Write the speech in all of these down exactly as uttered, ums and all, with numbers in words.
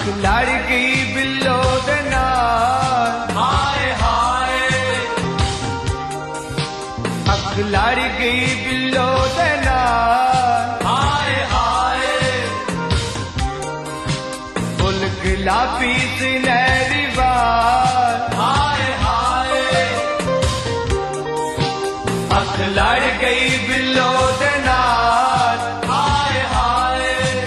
अख लड़ गई बिल्लो दे नाल, हाय हाय अख लड़ गई बिल्लो दे नाल, हाय हाय फुल गुलाबी सुनहरी बाल, हाय हाय अख लड़ गई बिल्लो दे नाल, हाय हाय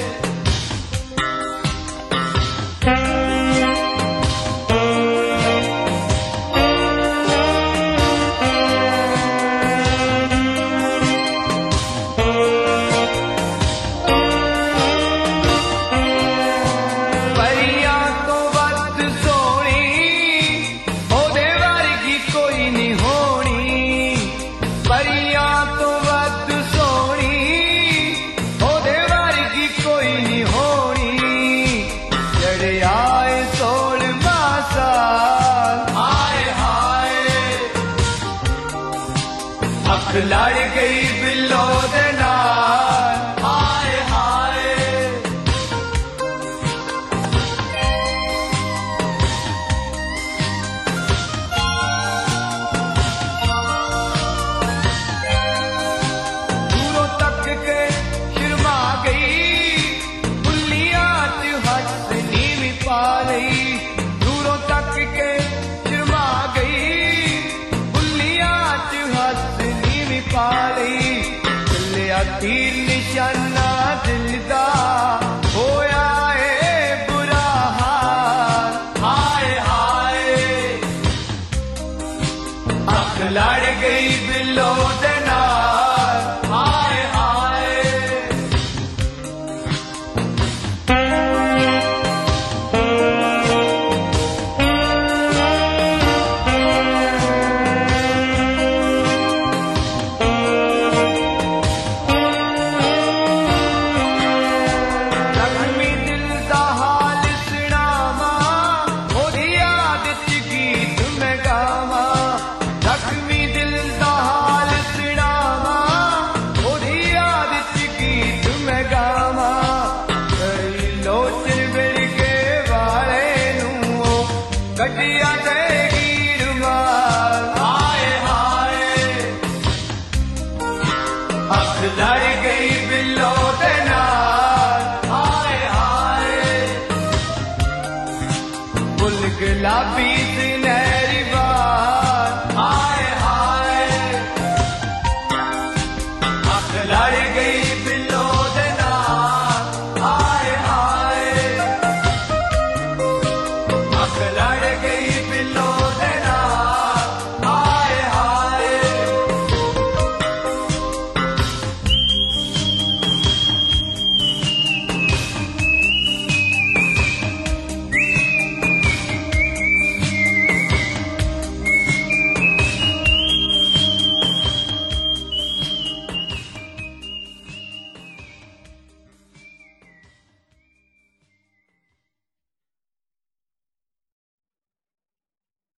परियां तो वध सोहनी ओदे वर्गी कोई नहीं होनी, परियां तो वध सोहनी ओदे वर्गी कोई नहीं होनी, जड़े आए सोलहवां साल, हाय हाय अख लड़ गई बिल्लो दे नाल, हाय हाय दूरों तक के शर्मा गई, बुल्लियां च हट नीवी पा लई, दूरों तक के शर्मा गई, बुल्लियां च हट नीवी पा लई, चलिया तीर निशाना दिल दा होया ए बुरा हाल, हाय हाय अख लड़ गई बिल्लो दे नाल, हाय हाय लक्ष्मी दिल दा हाल सुनावां, ओदी याद च गीत मैं गावां, लक्ष्मी दिल दा हाल सुनावां, ओदी याद च गीत मैं गावां, कई लोचन बिरगे वाले नूं कटिया देगी रुमाल, हाय हाय अख लड़ गई बिल्लो दे नाल, हाय हाय फुल गुलाबी